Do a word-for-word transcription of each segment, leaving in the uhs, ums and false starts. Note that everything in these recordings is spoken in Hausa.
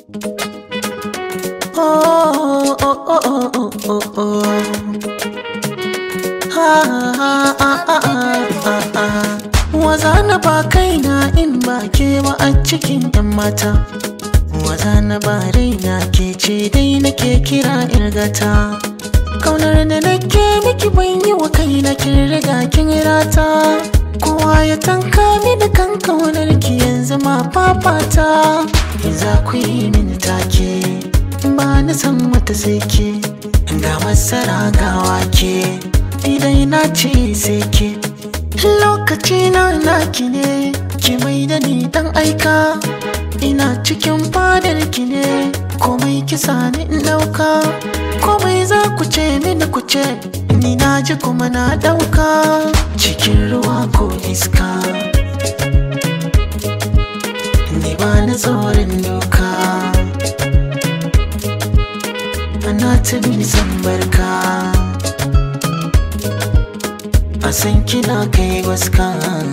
Oh, oh, oh, oh, oh, oh, oh. Ha, ha, ha, ha, ha, ha. Waza na ba kaina in ba ke ba a cikin 'yan mata. Waza na ba raina ke ce dai nake kira irgata. Kaunar da nake miki ban yi wa kaina kin riga kin rata. Kowa ya tanka mini kan kaunar ki yanzu ma fafata. Za ku yi mini take ba na san wata sai ke, ga masara ga wake idan na ce sai ke. Lokaci na naki ne, ki mai da ni dan aika. Ina cikin fadar ki ne, komai kisa ni in dauka. Komai za ku ce mini ku ce, ni na ji kuma na dauka. Cikin ruwa ko iska, ni ba na tsoron doka. Ana ta nisan barka, a san kina kai waska.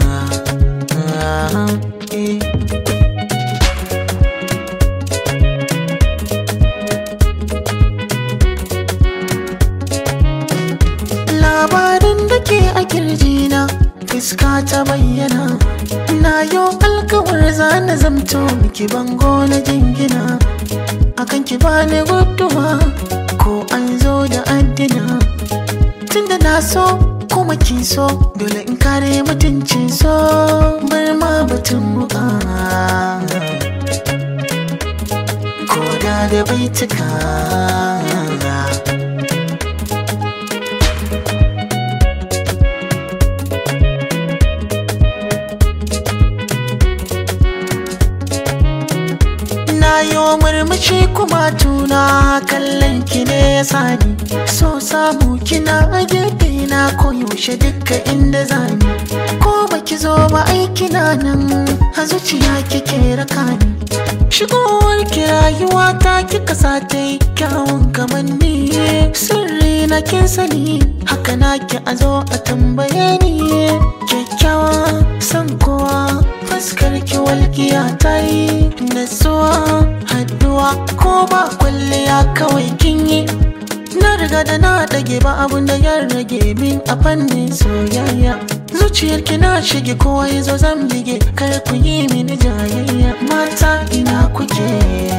Labarin da ke a kirjina fuska ta bayyana. Na yo alkawar zana zamto miki bango na jingina. Akan ki bani guduwa ko an zo da addina. Tunda na so kuma kin so, dole in kare mutuncin so. Bar ma batun muka ko da da baituka. Yo murmushi kuma tuna kallon ki ne ya sani. So samu kina a gefe na koyaushe duka inda zani. Ko baki zo ba aiki na nan, a zuciya kike raka ni. Shigowar ki rayuwa ta kika sa ta yi kyawun kamanni. Sirri na kin sani, haka na ki a zo a tambaye ni. Kyakkyawa san kowa, fuskar ki walƙiya ta yi natsuwa. Haduwa ko ba kwalliya kawai kin yi. Na riga da na dage ba abun da ya rage min a fannin soyayya. Zuciyar ki na shige kowa ya zo zan bige, kar ku yi mini jayayya. Mata ina kuke?